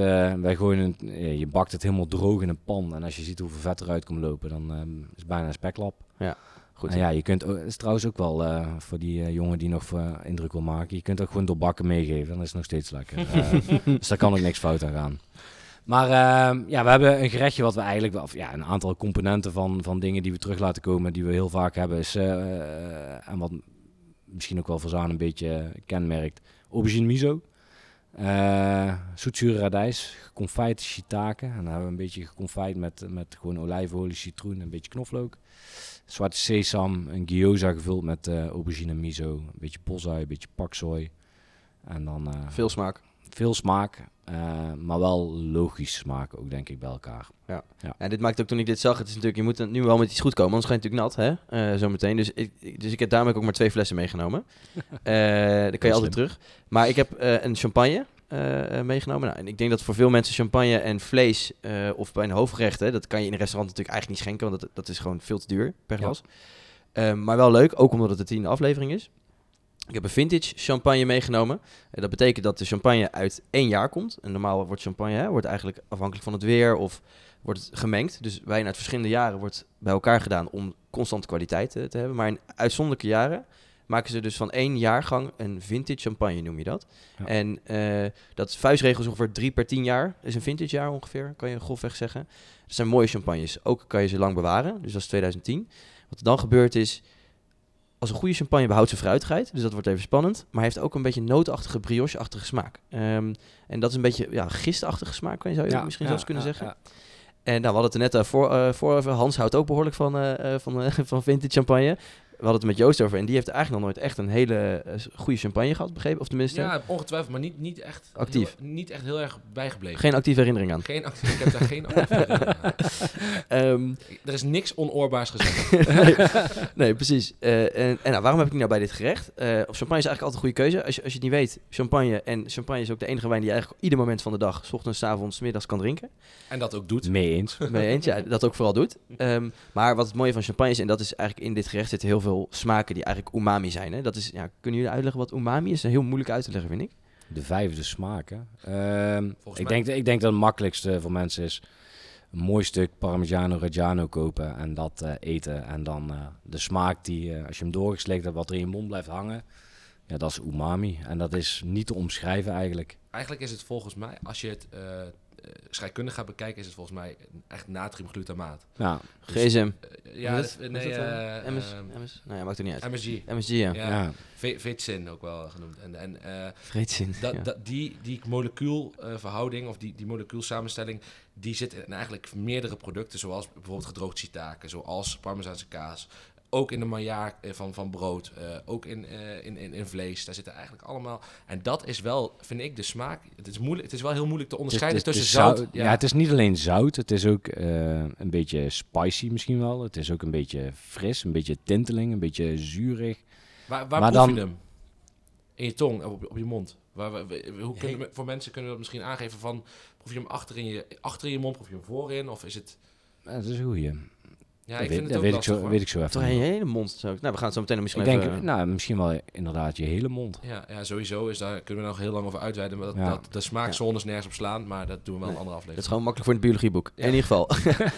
je bakt het helemaal droog in een pan. En als je ziet hoeveel vet eruit komt lopen, dan is het bijna een speklap. Ja, goed. En ja, je kunt, het is trouwens ook wel voor die jongen die nog indruk wil maken. Je kunt ook gewoon doorbakken meegeven, dan is het nog steeds lekker. Dus daar kan ook niks fout aan gaan. Maar we hebben een gerechtje wat we eigenlijk, een aantal componenten van dingen die we terug laten komen, die we heel vaak hebben, is, en wat misschien ook wel voor Zaan een beetje kenmerkt, aubergine miso. Zoetzure radijs, geconfijte shiitake. En dan hebben we een beetje geconfijt met gewoon olijfolie, citroen en een beetje knoflook. Zwarte sesam, een gyoza gevuld met aubergine en miso. Een beetje bosui, een beetje paksoi. En dan Veel smaak. veel smaak, maar wel logisch smaak ook, denk ik, bij elkaar. Ja. Ja. En dit maakt ook, toen ik dit zag, het is natuurlijk, je moet nu wel met iets goed komen, anders ga je natuurlijk nat, hè, zometeen. Dus ik heb daarom ook maar 2 flessen meegenomen. Dan kan je altijd terug. Maar ik heb een champagne meegenomen. Nou, en ik denk dat voor veel mensen champagne en vlees, of bij een hoofdgerecht, hè, dat kan je in een restaurant natuurlijk eigenlijk niet schenken, want dat is gewoon veel te duur per glas. Maar wel leuk, ook omdat het de 10e aflevering is. Ik heb een vintage champagne meegenomen. Dat betekent dat de champagne uit 1 jaar komt. En normaal wordt champagne wordt eigenlijk afhankelijk van het weer of wordt het gemengd. Dus wijn uit verschillende jaren wordt bij elkaar gedaan om constante kwaliteit te hebben. Maar in uitzonderlijke jaren maken ze dus van 1 jaargang een vintage champagne, noem je dat. Ja. En dat vuistregel is ongeveer 3 per 10 jaar. Dat is een vintage jaar ongeveer, kan je grofweg zeggen. Dat zijn mooie champagnes. Ook kan je ze lang bewaren. Dus dat is 2010. Wat er dan gebeurt is, als een goede champagne behoudt zijn fruitigheid, dus dat wordt even spannend, maar heeft ook een beetje nootachtige, brioche-achtige smaak. En dat is een beetje gistachtige smaak, kan je misschien zelfs kunnen zeggen. Ja. En nou, we hadden het er net voor over. Hans houdt ook behoorlijk van vintage champagne. We hadden het met Joost over en die heeft eigenlijk nog nooit echt een hele goede champagne gehad, begrepen? Of tenminste... Ja, ongetwijfeld, maar niet echt actief. Niet echt heel erg bijgebleven. Geen actieve herinnering aan. Ik heb daar geen actieve herinnering aan. Er is niks onoorbaars gezegd. nee, precies. En waarom heb ik nou bij dit gerecht? Champagne is eigenlijk altijd een goede keuze. Als je het niet weet, champagne is ook de enige wijn die je eigenlijk ieder moment van de dag, 's ochtends, 's avonds, 's middags kan drinken. En dat ook doet. Mee eens, ja, dat ook vooral doet. Maar wat het mooie van champagne is, en dat is eigenlijk in dit gerecht zitten heel veel smaken die eigenlijk umami zijn. Hè? Dat is, kunnen jullie uitleggen wat umami is? Heel moeilijk uit te leggen, vind ik. De 5e smaak, hè? Ik denk dat het makkelijkste voor mensen is een mooi stuk Parmigiano Reggiano kopen en dat eten. En dan de smaak die, als je hem doorgeslikt hebt, wat er in je mond blijft hangen, ja, dat is umami. En dat is niet te omschrijven eigenlijk. Eigenlijk is het volgens mij, als je het scheikundig gaat bekijken, is het volgens mij echt natriumglutamaat. Ja, dus, GSM. MS? Nou ja, maakt er niet uit. MSG, ja. Vetsin ook wel genoemd. Vetsin, die molecuulverhouding of die molecuulsamenstelling, die zit in eigenlijk meerdere producten, zoals bijvoorbeeld gedroogd shiitake, zoals parmezaanse kaas. Ook in de maillard van brood, ook in vlees. Daar zitten eigenlijk allemaal... En dat is wel, vind ik, de smaak. Het is wel heel moeilijk te onderscheiden tussen zout. Ja, het is niet alleen zout. Het is ook een beetje spicy misschien wel. Het is ook een beetje fris, een beetje tinteling, een beetje zuurig. Waar proef je hem? In je tong, op je mond? Voor mensen kunnen we dat misschien aangeven van... Proef je hem achter in je mond, proef je hem voorin? Of is het... Dat is een goeie. Ja, ik vind het ook lastig, weet ik zo even. Toch een hele mond. Zo. Nou, we gaan het zo meteen misschien misschien wel inderdaad je hele mond. Ja, sowieso kunnen we nog heel lang over uitweiden. Maar dat de smaakzones nergens op slaan, maar dat doen we wel een andere aflevering. Dat is gewoon makkelijk voor het biologieboek. Ja. In ieder geval.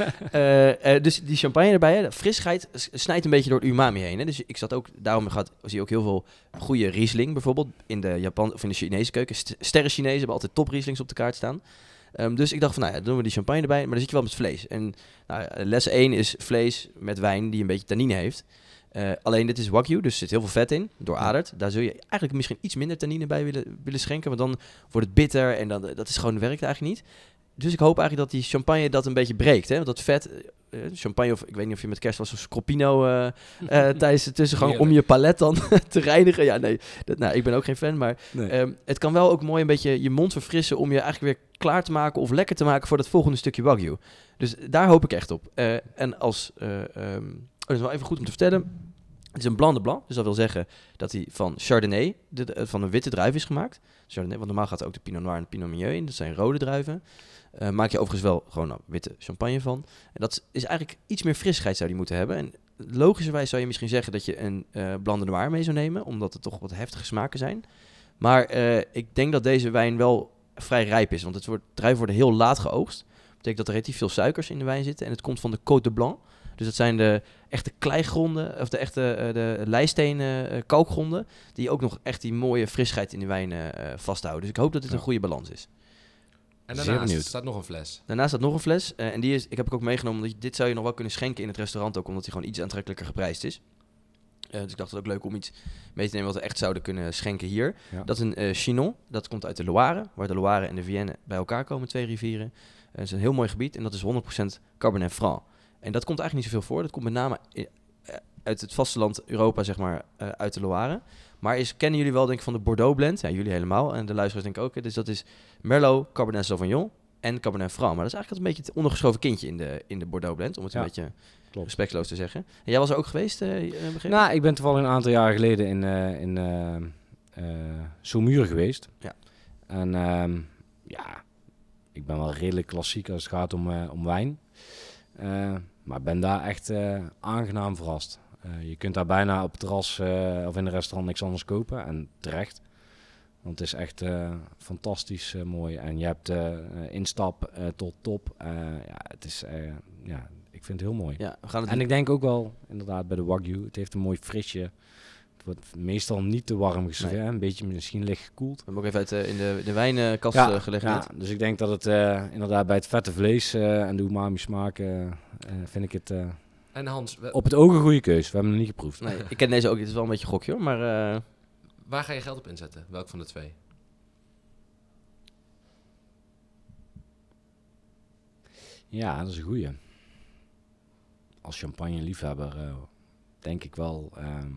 Dus die champagne erbij, hè, de frisheid snijdt een beetje door het umami heen. Hè. Dus ik zat ook, daarom zie je ook heel veel goede Riesling bijvoorbeeld in de Japan of in de Chinese keuken. Sterren Chinezen hebben altijd top Rieslings op de kaart staan. Dus ik dacht van, doen we die champagne erbij, maar dan zit je wel met vlees. En les 1 is vlees met wijn die een beetje tannine heeft. Alleen dit is wagyu, dus er zit heel veel vet in, dooraderd. Daar zul je eigenlijk misschien iets minder tannine bij willen schenken, want dan wordt het bitter en dat is gewoon, werkt eigenlijk niet. Dus ik hoop eigenlijk dat die champagne dat een beetje breekt. Hè? Want dat vet, champagne, of ik weet niet of je met kerst was, of Scroppino tijdens de tussengang om je palet dan te reinigen. Ja, nee, ik ben ook geen fan, maar het kan wel ook mooi een beetje je mond verfrissen om je eigenlijk weer klaar te maken of lekker te maken voor dat volgende stukje wagyu. Dus daar hoop ik echt op. En dat is wel even goed om te vertellen. Het is een blanc de blanc, dus dat wil zeggen dat hij van Chardonnay, van een witte druif is gemaakt. Chardonnay, want normaal gaat er ook de Pinot Noir en de Pinot Meunier in, dat zijn rode druiven. Maak je overigens wel gewoon witte champagne van. En dat is eigenlijk iets meer frisheid zou die moeten hebben. En logischerwijs zou je misschien zeggen dat je een Blanc de Noir mee zou nemen, omdat het toch wat heftige smaken zijn. Maar ik denk dat deze wijn wel vrij rijp is, want druiven worden heel laat geoogst. Dat betekent dat er relatief veel suikers in de wijn zitten. En het komt van de Côte de Blanc. Dus dat zijn de echte kleigronden, of de echte de lijstenen kalkgronden, die ook nog echt die mooie frisheid in de wijn vasthouden. Dus ik hoop dat dit een goede balans is. En daarnaast staat nog een fles. Daarnaast staat nog een fles. En ik heb ik ook meegenomen, omdat dit zou je nog wel kunnen schenken in het restaurant ook, omdat hij gewoon iets aantrekkelijker geprijsd is. Dus ik dacht het ook leuk om iets mee te nemen wat we echt zouden kunnen schenken hier. Ja. Dat is een Chinon. Dat komt uit de Loire, waar de Loire en de Vienne bij elkaar komen, 2 rivieren. Het is een heel mooi gebied en dat is 100% Cabernet Franc. En dat komt eigenlijk niet zoveel voor. Dat komt met name uit het vasteland Europa, zeg maar, uit de Loire. Maar kennen jullie wel, denk ik, van de Bordeaux blend? Ja, jullie helemaal. En de luisteraars denk ik ook. Dus dat is Merlot, Cabernet Sauvignon en Cabernet Franc. Maar dat is eigenlijk een beetje het ondergeschoven kindje in de Bordeaux blend, om het een beetje respectloos te zeggen. En jij was er ook geweest, Nou, ik ben toevallig een aantal jaar geleden in Saumur geweest. Ja. En ik ben wel redelijk klassiek als het gaat om wijn. Maar ben daar echt aangenaam verrast. Je kunt daar bijna op het terras of in een restaurant niks anders kopen. En terecht. Want het is echt fantastisch mooi. En je hebt instap tot top. Het is, ik vind het heel mooi. Ja, en ik denk ook wel, inderdaad, bij de Wagyu. Het heeft een mooi frisje. Het wordt meestal niet te warm geserveerd. Nee. Een beetje misschien licht gekoeld. We hebben ook even in de wijnkast gelegd. Ja, dus ik denk dat het inderdaad bij het vette vlees en de umami smaken vind ik het en Hans, op het oog een goede keus. We hebben hem nog niet geproefd. Nee, ik ken deze ook. Het is wel een beetje gokje hoor. Maar, waar ga je geld op inzetten? Welk van de twee? Ja, dat is een goeie. Als champagne-liefhebber denk ik wel...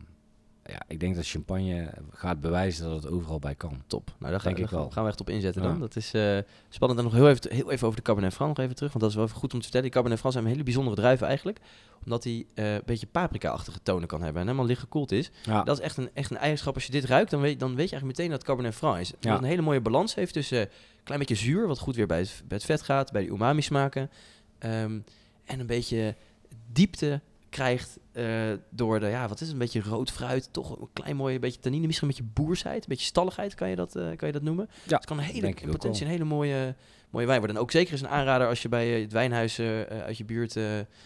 ik denk dat champagne gaat bewijzen dat het overal bij kan. Top. Nou, daar gaan we echt op inzetten dan. Dat is spannend. En nog heel even over de Cabernet Franc nog even terug. Want dat is wel even goed om te vertellen. Die Cabernet Franc zijn hele bijzondere druiven eigenlijk. Omdat hij een beetje paprika-achtige tonen kan hebben. En helemaal licht gekoeld is. Ja. Dat is echt een eigenschap. Als je dit ruikt, dan weet je eigenlijk meteen dat het Cabernet Franc is. Dat een hele mooie balans heeft tussen een klein beetje zuur. Wat goed weer bij het vet gaat. Bij die umami smaken. En een beetje diepte krijgt door wat is het, een beetje rood fruit, toch een klein mooi beetje tannine, misschien een beetje boersheid, een beetje stalligheid, kan je dat noemen? Ja, het kan in potentie een hele mooie wijn worden. En ook zeker is een aanrader als je bij het wijnhuis uit je buurt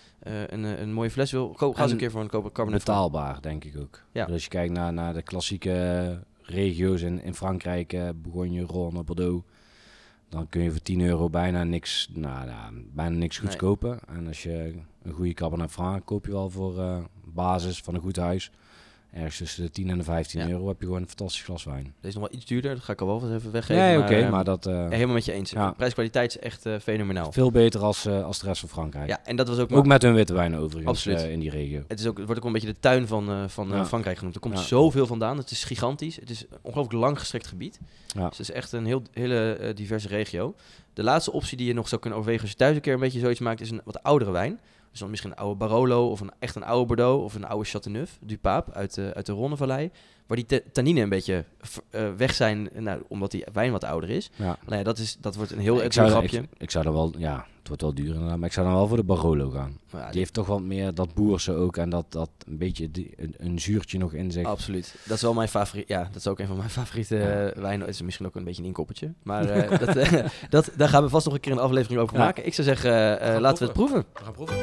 een mooie fles wil. Ga eens een keer voor een kopen Cabernet. Betaalbaar, denk ik ook. Ja. Dus als je kijkt naar de klassieke regio's in Frankrijk, Bourgogne, Rhône, Bordeaux, dan kun je voor €10 bijna niks goeds kopen. En als je een goede Cabernet Franc koop je wel voor basis van een goed huis. Ergens tussen de 10 en de €15 heb je gewoon een fantastisch glas wijn. Deze is nog wel iets duurder, dat ga ik al wel even weggeven. Nee, oké, maar dat... helemaal met je eens. Ja. Prijs-kwaliteit is echt fenomenaal. Veel beter als de rest van Frankrijk. Ja, en dat was ook met hun witte wijnen overigens in die regio. Het wordt ook een beetje de tuin van Frankrijk genoemd. Er komt zoveel vandaan. Het is gigantisch. Het is een ongelooflijk lang gestrekt gebied. Ja. Dus het is echt een hele diverse regio. De laatste optie die je nog zou kunnen overwegen als je thuis een keer een beetje zoiets maakt, is een wat oudere wijn. Dus dan misschien een oude Barolo of echt een oude Bordeaux of een oude Châteauneuf du Pape uit de Rhônevallei. Waar die tannine een beetje weg zijn, omdat die wijn wat ouder is. Ja. Nou ja, dat wordt een heel grapje. Ik zou dan wel, het wordt wel duur inderdaad, maar ik zou dan wel voor de Barolo gaan. Ja, die heeft toch wat meer dat boerse ook en dat een beetje een zuurtje nog in zich. Absoluut. Dat is wel mijn favoriet. Ja, dat is ook een van mijn favoriete wijnen. Het is misschien ook een beetje een inkoppertje. Maar daar gaan we vast nog een keer een aflevering over maken. Ik zou zeggen, laten we het proeven. We gaan proeven.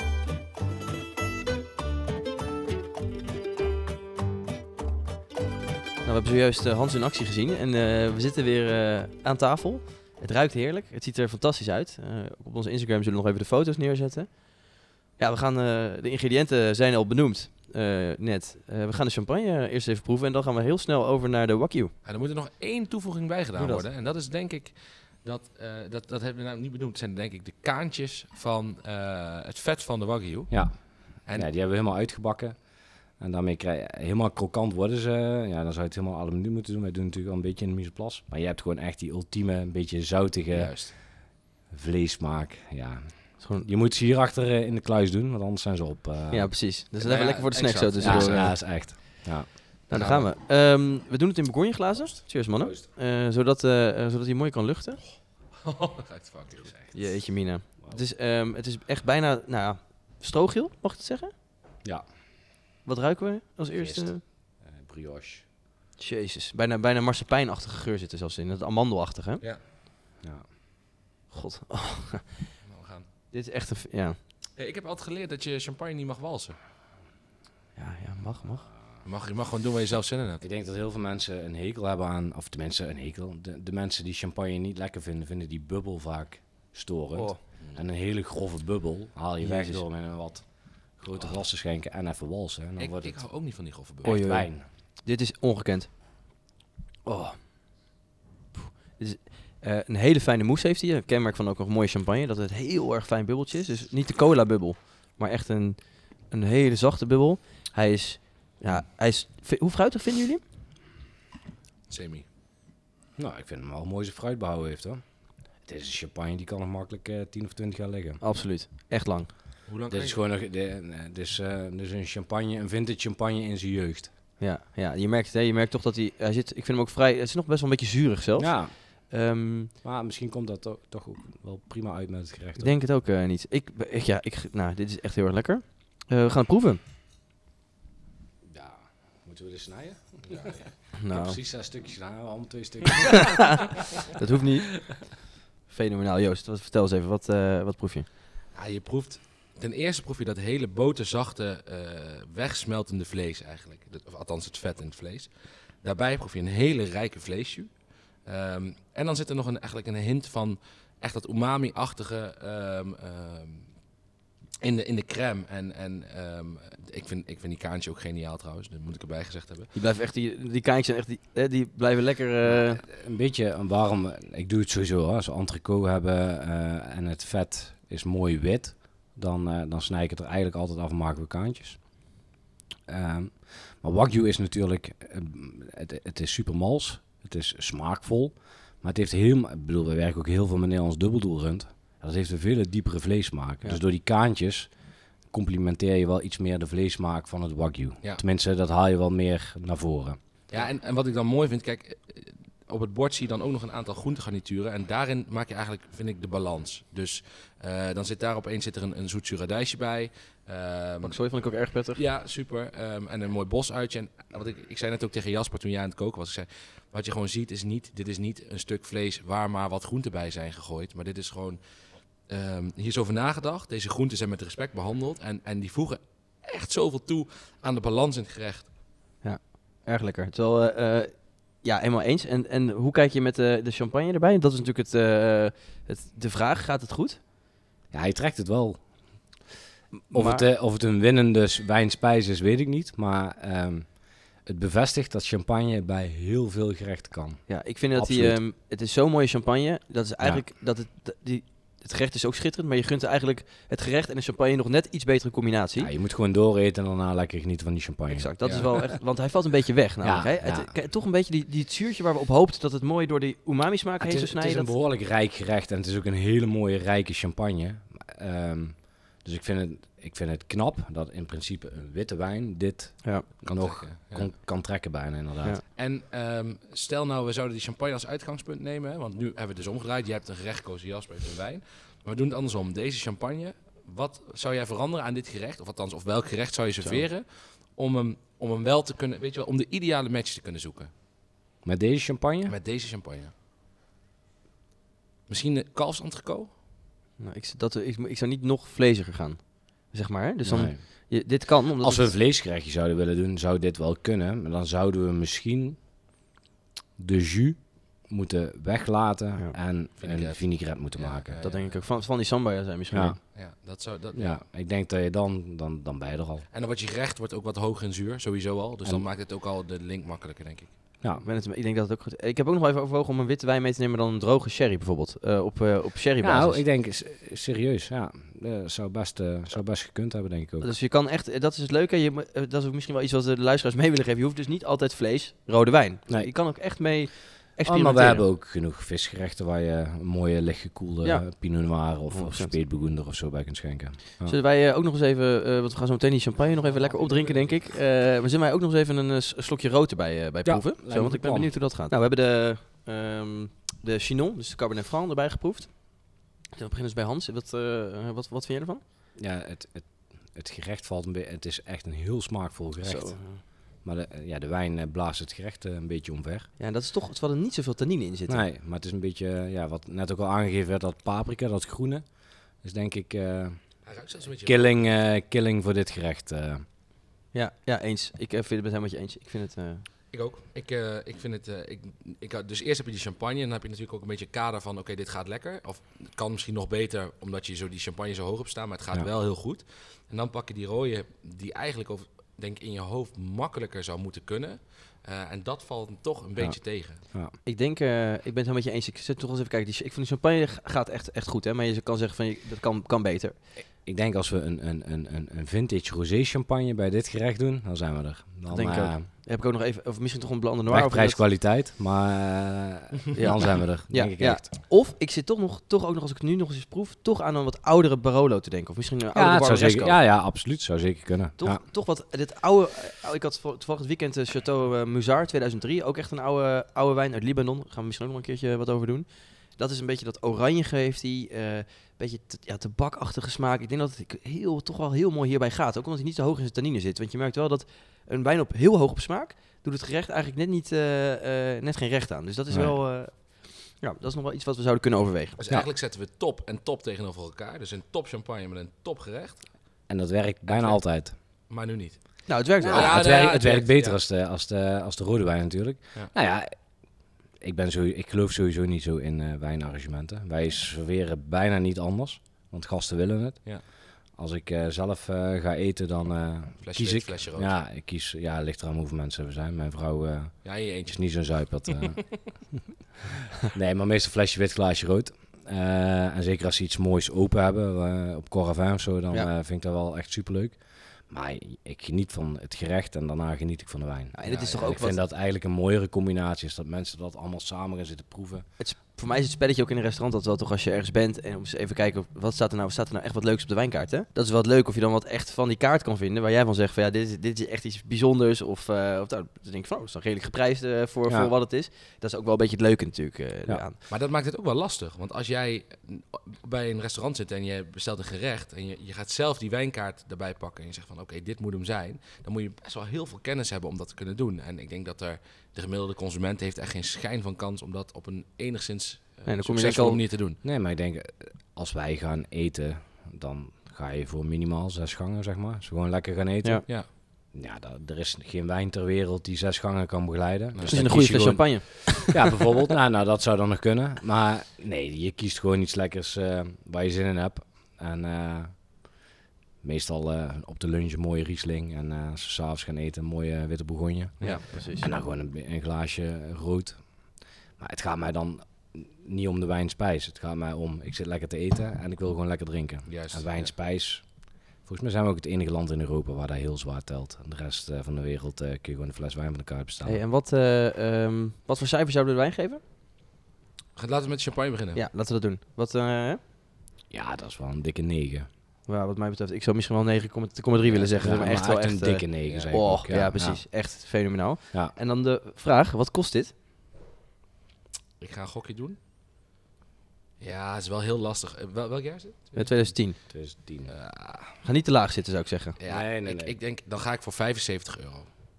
We hebben zojuist Hans in actie gezien en we zitten weer aan tafel. Het ruikt heerlijk, het ziet er fantastisch uit. Op onze Instagram zullen we nog even de foto's neerzetten. Ja, de ingrediënten zijn al benoemd net. We gaan de champagne eerst even proeven en dan gaan we heel snel over naar de Wagyu. Ja, er moet er nog 1 toevoeging bij gedaan worden. En dat is denk ik, dat hebben we nou niet benoemd, zijn denk ik de kaantjes van het vet van de Wagyu. Ja, die hebben we helemaal uitgebakken. En daarmee krijg je helemaal krokant worden ze. Ja, dan zou je het helemaal alle minuut moeten doen. Wij doen natuurlijk al een beetje in de mise en place. Maar je hebt gewoon echt die ultieme, een beetje zoutige vleessmaak. Ja, Gewoon... Je moet ze hierachter in de kluis doen, want anders zijn ze op. Ja, precies. Dus nou even lekker voor de snacks zo exact. tussendoor. Ja, is echt. Ja. Nou, daar gaan we. We doen het in Bourgogne glazen. Cheers, mannen. Zodat hij mooi kan luchten. Jeetje mina. Het is echt bijna, stroogeel, mag ik het zeggen? Ja. Wat ruiken we als eerste? Brioche. Jezus, bijna marsepeinachtige geur zit er zelfs in. Het amandelachtige, hè? Ja. God. Nou, we gaan. Dit is echt een... Ja, Ik heb altijd geleerd dat je champagne niet mag walsen. ja mag. Je mag gewoon doen waar je zelf zin in hebt. Ik denk dat heel veel mensen een hekel hebben aan, of tenminste een hekel. De mensen die champagne niet lekker vinden, vinden die bubbel vaak storend. Oh. En een hele grove bubbel haal je weg Jezus. door met een wat grote glas te schenken en even walsen. En dan wordt Ik het hou ook niet van die grove bubbel. echt Oei, oei. wijn. Dit is ongekend. Oh. Dit is, een hele fijne mousse heeft hij. Een kenmerk van ook nog mooie champagne. Dat het heel erg fijn bubbeltje is. Dus niet de cola bubbel. Maar echt een hele zachte bubbel. Hij is... Hoe fruitig vinden jullie hem? Semi. Nou, ik vind hem wel een mooie fruit behouden heeft hoor. Het is een champagne die kan nog makkelijk 10 of 20 jaar liggen. Absoluut. Echt lang. Hoe lang Dit is gewoon dus een champagne, een vintage champagne in zijn jeugd. Ja, je merkt het. Hè? Je merkt toch dat hij zit... Ik vind hem ook vrij... Het is nog best wel een beetje zuurig zelfs. Ja, Ehm, maar misschien komt dat toch ook wel prima uit met het gerecht. ik denk het ook niet. Dit is echt heel erg lekker. We gaan het proeven. Ja, moeten we dit snijden? Ja. Ik heb Nou, precies 6 stukjes gedaan, allemaal 2 stukjes. dat hoeft niet. Fenomenaal. Joost, vertel eens even. Wat proef je? Ja, je proeft... Ten eerste proef je dat hele boterzachte, wegsmeltende vlees eigenlijk. Of althans het vet in het vlees. Daarbij proef je een hele rijke vleesjus. En dan zit er nog eigenlijk een hint van echt dat umami-achtige in de crème. Ik vind die kaantje ook geniaal trouwens. Dat moet ik erbij gezegd hebben. Die blijven echt... Die kaantjes zijn echt... Die blijven lekker... Een beetje waarom, ik doe het sowieso als we entrecote hebben en het vet is mooi wit. Dan snij ik het er eigenlijk altijd af en maken we kaantjes. Maar Wagyu is natuurlijk, het is super mals, het is smaakvol, maar het heeft we werken ook heel veel met Nederlands dubbeldoelrund. Dat heeft een veel diepere vleessmaak. Ja. Dus door die kaantjes complimenteer je wel iets meer de vleessmaak van het Wagyu. Ja. Tenminste, dat haal je wel meer naar voren. Ja, en wat ik dan mooi vind, kijk, op het bord zie je dan ook nog een aantal groentegarnituren. En daarin maak je eigenlijk, vind ik, de balans. Dus dan zit daar opeens een zoet zuradijsje bij. Pak sooi vond ik ook erg prettig. Ja, super. En een mooi bosuitje. En wat ik zei net ook tegen Jasper toen jij aan het koken was. Ik zei, wat je gewoon ziet is dit is niet een stuk vlees waar maar wat groenten bij zijn gegooid. Maar dit is gewoon, hier is over nagedacht. Deze groenten zijn met respect behandeld. En die voegen echt zoveel toe aan de balans in het gerecht. Erg lekker. Terwijl, helemaal eens. En hoe kijk je met de champagne erbij? Dat is natuurlijk de vraag. Gaat het goed? Ja, hij trekt het wel. Maar- Of het een winnende wijnspijs is, weet ik niet. Maar het bevestigt dat champagne bij heel veel gerechten kan. Ja, ik vind dat Absoluut. het is zo'n mooie champagne. Dat is eigenlijk het gerecht is ook schitterend, maar je gunt eigenlijk het gerecht en de champagne nog net iets betere combinatie. Ja, je moet gewoon dooreten en daarna lekker genieten van die champagne. Exact, dat Ja. is wel echt, want hij valt een beetje weg namelijk. Ja, Hè? ja. Toch een beetje het zuurtje waar we op hoopten dat het mooi door die umami smaak heen Het zou is een snijden. behoorlijk rijk gerecht en het is ook een hele mooie rijke champagne. Dus ik vind het knap dat in principe een witte wijn dit Ja. nog trekken, ja. kan trekken bijna inderdaad. Ja. En stel nou, we zouden die champagne als uitgangspunt nemen. Hè, want nu hebben we het dus omgedraaid. Je hebt een gerecht gekozen, Jasper heeft een wijn. Maar we doen het andersom. Deze champagne, wat zou jij veranderen aan dit gerecht? Of althans, of welk gerecht zou je serveren? Om hem wel te kunnen, weet je wel, om de ideale match te kunnen zoeken. Met deze champagne? Met deze champagne. Misschien de kalfsentrecot? Nou, ik zou niet nog vleesiger gaan, zeg maar. Hè? Dus dan, Nee. dit kan. Omdat Als we een het- vleesgerechtje zouden willen doen, zou dit wel kunnen. Maar dan zouden we misschien de jus moeten weglaten Ja. en een Vinaigrette. vinaigrette moeten Ja, maken. ja. Dat denk ik ook. Van die sambaya zijn misschien. Ja. Ja, dat zou... Dat, Ja, ik denk dat je dan ben je er al. En dan wordt je gerecht wordt ook wat hoger in zuur, sowieso al. Dus En- dan maakt het ook al de link makkelijker, denk ik. Ja, Ik denk dat het ook goed. Ik heb ook nog wel even overwogen om een witte wijn mee te nemen dan een droge sherry bijvoorbeeld. Op sherrybasis. nou, ik denk serieus, ja. Zou best gekund hebben, denk ik ook. Dus je kan echt, dat is het leuke. Dat is ook misschien wel iets wat de luisteraars mee willen geven. Je hoeft dus niet altijd vlees, rode wijn. Nee. Je kan ook echt mee experimenteren. Maar we hebben ook genoeg visgerechten waar je een mooie lichtgekoelde Pinot Noir of 100%. Spätburgunder of zo bij kunt schenken. Ja. Zullen wij ook nog eens even, want we gaan zo meteen die champagne nog even lekker opdrinken, denk ik. Maar zullen wij ook nog eens even een slokje rood erbij proeven? lijkt me Zo, want ik ben plan. benieuwd hoe dat gaat. Nou, we hebben de Chinon, dus de Cabernet Franc, erbij geproefd. Dan beginnen we bij Hans. Wat vind jij ervan? Ja, het gerecht valt een beetje. Het is echt een heel smaakvol gerecht. Zo. Maar de wijn blaast het gerecht een beetje omver. Ja, dat is toch, terwijl er niet zoveel tannine in zitten. Nee, maar het is een beetje, wat net ook al aangegeven werd, dat paprika, dat groene. Dus denk ik, Hij ruikt zelfs een beetje... killing voor dit gerecht. Ja, eens. Ik vind het met hem met je eens. Ik vind het... Ik ook. Ik vind het... Dus eerst heb je die champagne en dan heb je natuurlijk ook een beetje kader van... Oké, dit gaat lekker. Of het kan misschien nog beter omdat je zo die champagne zo hoog hebt staan. Maar het gaat wel heel goed. En dan pak je die rode die eigenlijk denk ik in je hoofd makkelijker zou moeten kunnen. En dat valt toch een beetje tegen. Ja. Ik denk, ik ben het helemaal met je eens. Ik zit toch eens even kijken. Ik vind de champagne gaat echt goed, hè. Maar je kan zeggen van, dat kan beter. Ik denk als we een vintage rosé champagne bij dit gerecht doen, dan zijn we er. Dan denk ik ook. Heb ik ook nog even, of misschien toch een Blanc de Noir. Prijs-kwaliteit, maar dan zijn we er, denk ik echt. Of ik zit toch ook nog, als ik het nu nog eens proef, toch aan een wat oudere Barolo te denken. Of misschien een oudere Barbaresco. Ja, absoluut. Zou zeker kunnen. Toch wat, dit oude, ik had toevallig het weekend Château Musard 2003, ook echt een oude wijn uit Libanon. Daar gaan we misschien ook nog een keertje wat over doen. Dat is een beetje dat oranje geeft die, beetje tabakachtige smaak. Ik denk dat het toch wel heel mooi hierbij gaat. Ook omdat hij niet zo hoog in zijn tannine zit. Want je merkt wel dat een wijn op heel hoog op smaak doet het gerecht eigenlijk net geen recht aan. Dus dat is wel... dat is nog wel iets wat we zouden kunnen overwegen. Dus eigenlijk zetten we top en top tegenover elkaar. Dus een top champagne met een top gerecht. En dat werkt bijna altijd. Maar nu niet. Nou, het werkt wel. Het werkt beter als de rode wijn natuurlijk. Ja. Nou ja, ik geloof sowieso niet zo in wijnarrangementen. Wij serveren bijna niet anders, want gasten willen het. Ja. Als ik zelf ga eten, dan kies ik. Flesje rood. Ja, ik kies. Ja, ligt eraan hoeveel mensen we zijn. Mijn vrouw is niet zo'n zuipert. Nee, maar meestal flesje wit, glaasje rood. En zeker als ze iets moois open hebben, op Coravin of zo, dan vind ik dat wel echt superleuk. Maar ik geniet van het gerecht en daarna geniet ik van de wijn. Ja, en het is toch ook ik vind dat eigenlijk een mooiere combinatie is dat mensen dat allemaal samen gaan zitten proeven. Voor mij is het spelletje ook in een restaurant dat wel toch als je ergens bent en om eens even kijken wat staat er nou echt wat leuks op de wijnkaart, hè? Dat is wel leuk of je dan wat echt van die kaart kan vinden waar jij van zegt van ja, dit is echt iets bijzonders of dan denk ik van dat is dan redelijk geprijsd voor wat het is. Dat is ook wel een beetje het leuke natuurlijk aan. Maar dat maakt het ook wel lastig, want als jij bij een restaurant zit en je bestelt een gerecht en je gaat zelf die wijnkaart erbij pakken en je zegt van oké, dit moet hem zijn, dan moet je best wel heel veel kennis hebben om dat te kunnen doen. En ik denk dat de gemiddelde consument heeft echt geen schijn van kans om dat op een enigszins succesvolle manier te doen. Nee, maar ik denk, als wij gaan eten, dan ga je voor minimaal 6 gangen, zeg maar. Als we gewoon lekker gaan eten. Ja. Er is geen wijn ter wereld die 6 gangen kan begeleiden. Dus een goede fles champagne. Ja, bijvoorbeeld. nou, dat zou dan nog kunnen. Maar nee, je kiest gewoon iets lekkers waar je zin in hebt. En meestal op de lunch een mooie Riesling. En als we 's avonds gaan eten, een mooie witte Bourgogne. Ja, precies. En dan gewoon een glaasje rood. Maar het gaat mij dan niet om de wijn-spijs. Het gaat mij om, ik zit lekker te eten en ik wil gewoon lekker drinken. Juist, en wijn-spijs, volgens mij zijn we ook het enige land in Europa waar dat heel zwaar telt. En de rest van de wereld kun je gewoon een fles wijn van elkaar bestellen. Hey, en wat voor cijfers zouden we de wijn geven? Laten we met champagne beginnen. Ja, laten we dat doen. Ja, dat is wel een dikke 9. Ja, wat mij betreft, ik zou misschien wel 9,3 willen zeggen. Maar echt wel een dikke 9 zeg ik ook. Ja, precies. Ja. Echt fenomenaal. Ja. En dan de vraag, wat kost dit? Ik ga een gokje doen. Ja, het is wel heel lastig. Welk jaar is het? 2010. 2010. Ga niet te laag zitten, zou ik zeggen. Ja, nee. Ik denk, dan ga ik voor €75. Dat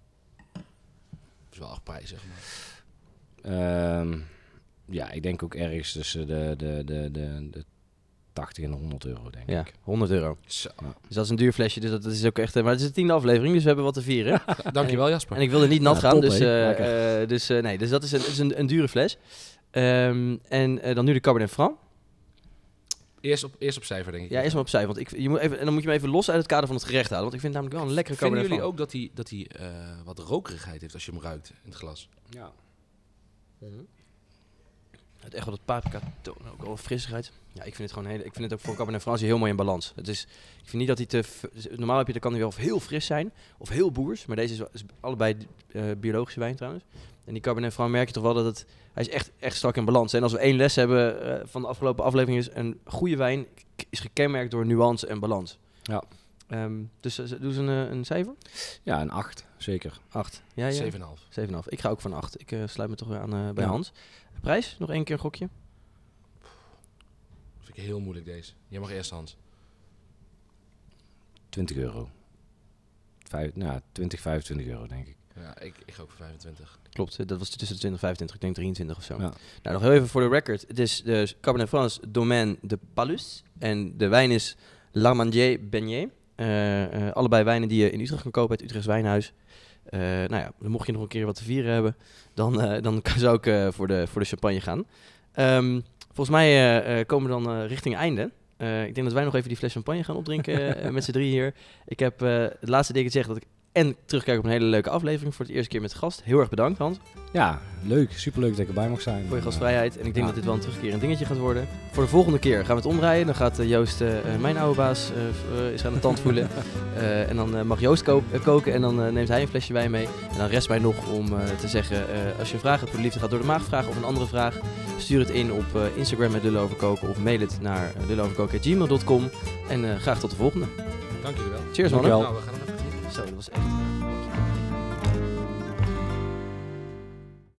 is wel echt prijs, zeg maar. Ja, ik denk ook ergens tussen de 80 en €100, denk ik. €100. Zo. Ja. Dus dat is een duur flesje, dus dat is ook echt... Maar het is de 10e aflevering, dus we hebben wat te vieren. Dankjewel, Jasper. En ik wilde niet nat gaan, top, dus dat is een dure fles. En dan nu de Cabernet Franc. Eerst op cijfer, denk ik. Ja, eerst maar op cijfer. Want dan moet je hem even los uit het kader van het gerecht halen. Want ik vind het namelijk wel een lekkere Cabernet Franc. Vinden jullie ook dat hij wat rokerigheid heeft als je hem ruikt in het glas? Ja. Het echt wel dat paprika toon, ook wel frissigheid. Ja, ik vind het ook voor Cabernet Franc heel mooi in balans. Ik vind niet dat hij normaal kan hij wel heel fris zijn of heel boers, maar deze is allebei biologische wijn trouwens. En die Cabernet Franc merk je toch wel dat hij is echt strak in balans. En als we 1 les hebben van de afgelopen aflevering is een goede wijn is gekenmerkt door nuance en balans. Ja. Dus doe ze een cijfer? Ja, een 8, zeker. 8. Ja. 7,5. 7,5. Ik ga ook van 8. Ik sluit me toch weer aan bij Hans. Prijs? Nog 1 keer een gokje? Vind ik heel moeilijk deze. Jij mag eerst, Hans. €20. 20, 25 euro denk ik. Ja, ik ga ook voor 25. Klopt, dat was tussen de 20 en 25. Ik denk 23 of zo. Ja. Nou, nog heel even voor de record. Het is de Cabernet Franc Domaine de Palus. En de wijn is L'Armandier Beignet. Allebei wijnen die je in Utrecht kan kopen uit Utrechts Wijnhuis. Mocht je nog een keer wat te vieren hebben, dan zou ik voor de champagne gaan. Volgens mij komen we dan richting einde. Ik denk dat wij nog even die fles champagne gaan opdrinken met z'n 3 hier. Ik heb het laatste ding gezegd dat ik terugkijk op een hele leuke aflevering voor het eerste keer met de gast. Heel erg bedankt, Hans. Ja, leuk. Superleuk dat ik erbij mag zijn. Voor je gastvrijheid. En ik denk dat dit wel een terugkerend dingetje gaat worden. Voor de volgende keer gaan we het omdraaien. Dan gaat Joost, mijn oude baas, is aan de tand voelen. En dan mag Joost koken en dan neemt hij een flesje wijn mee. En dan rest mij nog om te zeggen, als je een vraag hebt voor de liefde, gaat door de maag vragen of een andere vraag. Stuur het in op Instagram met Lullen over Koken of mail het naar lullenoverkoken@gmail.com. En graag tot de volgende. Dank jullie wel. Cheers, mannen. Dankjewel. Nou, we gaan hem even genieten. Zo, dat was echt...